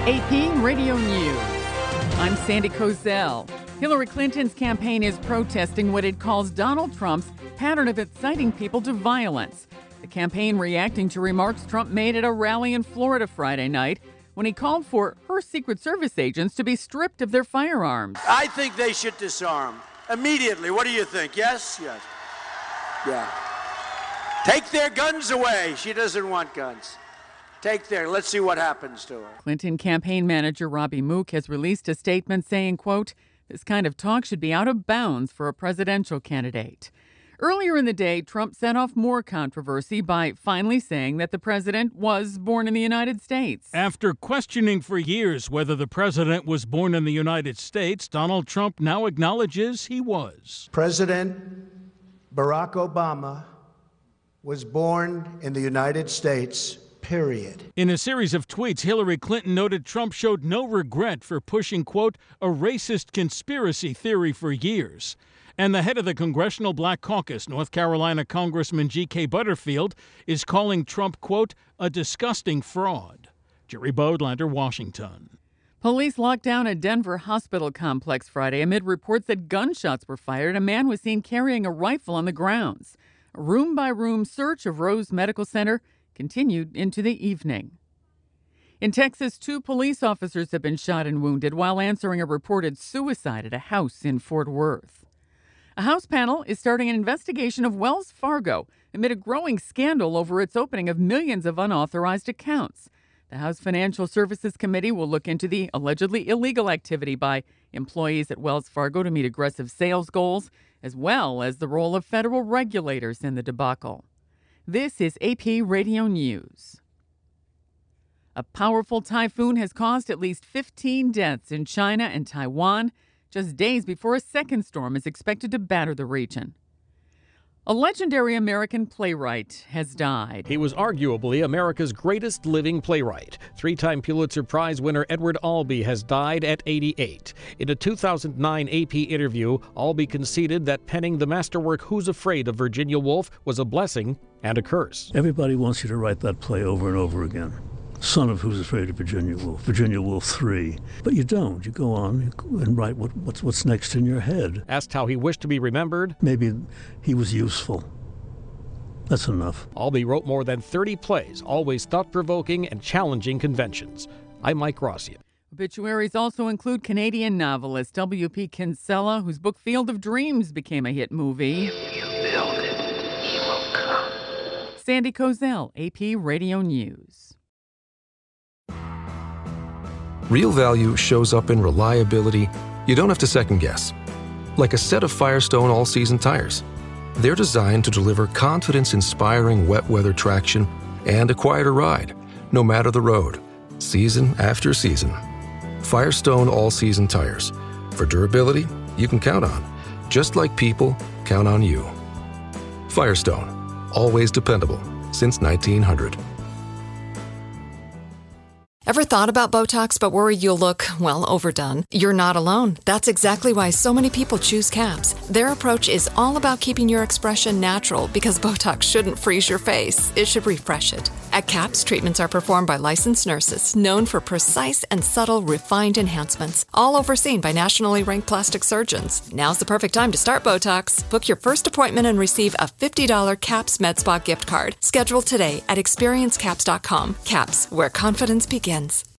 AP Radio News. I'm Sandy Kozel. Hillary Clinton's campaign is protesting what it calls Donald Trump's pattern of inciting people to violence. The campaign reacting to remarks Trump made at a rally in Florida Friday night when he called for her Secret Service agents to be stripped of their firearms. I think they should disarm immediately. What do you think? Yes? Yes. Yeah. Take their guns away. She doesn't want guns. Let's see what happens to her. Clinton campaign manager Robbie Mook has released a statement saying, quote, "This kind of talk should be out of bounds for a presidential candidate." Earlier in the day, Trump set off more controversy by finally saying that the president was born in the United States. After questioning for years whether the president was born in the United States, Donald Trump now acknowledges he was. President Barack Obama was born in the United States. Period. In a series of tweets, Hillary Clinton noted Trump showed no regret for pushing, quote, a racist conspiracy theory for years. And the head of the Congressional Black Caucus, North Carolina Congressman G.K. Butterfield, is calling Trump, quote, a disgusting fraud. Jerry Bodlander, Washington. Police locked down a Denver hospital complex Friday amid reports that gunshots were fired. A man was seen carrying a rifle on the grounds. A room-by-room search of Rose Medical Center continued into the evening. In Texas, 2 police officers have been shot and wounded while answering a reported suicide at a house in Fort Worth. A House panel is starting an investigation of Wells Fargo amid a growing scandal over its opening of millions of unauthorized accounts. The House Financial Services Committee will look into the allegedly illegal activity by employees at Wells Fargo to meet aggressive sales goals, as well as the role of federal regulators in the debacle. This is AP Radio News. A powerful typhoon has caused at least 15 deaths in China and Taiwan, just days before a second storm is expected to batter the region. A legendary American playwright has died. He was arguably America's greatest living playwright. 3-time Pulitzer Prize winner Edward Albee has died at 88. In a 2009 AP interview, Albee conceded that penning the masterwork Who's Afraid of Virginia Woolf was a blessing and a curse. Everybody wants you to write that play over and over again. Son of Who's Afraid of Virginia Woolf 3. But you don't. You go on and write what's next in your head. Asked how he wished to be remembered. Maybe he was useful. That's enough. Albee wrote more than 30 plays, always thought-provoking and challenging conventions. I'm Mike Rossian. Obituaries also include Canadian novelist W.P. Kinsella, whose book Field of Dreams became a hit movie. If you build it, he will come. Sandy Kozel, AP Radio News. Real value shows up in reliability you don't have to second guess. Like a set of Firestone all-season tires. They're designed to deliver confidence-inspiring wet weather traction and a quieter ride, no matter the road, season after season. Firestone all-season tires. For durability you can count on, just like people count on you. Firestone, always dependable since 1900. Ever thought about Botox but worried you'll look, well, overdone? You're not alone. That's exactly why so many people choose CAPS. Their approach is all about keeping your expression natural because Botox shouldn't freeze your face. It should refresh it. At CAPS, treatments are performed by licensed nurses known for precise and subtle refined enhancements, all overseen by nationally ranked plastic surgeons. Now's the perfect time to start Botox. Book your first appointment and receive a $50 CAPS MedSpa gift card. Schedule today at experiencecaps.com. CAPS, where confidence begins.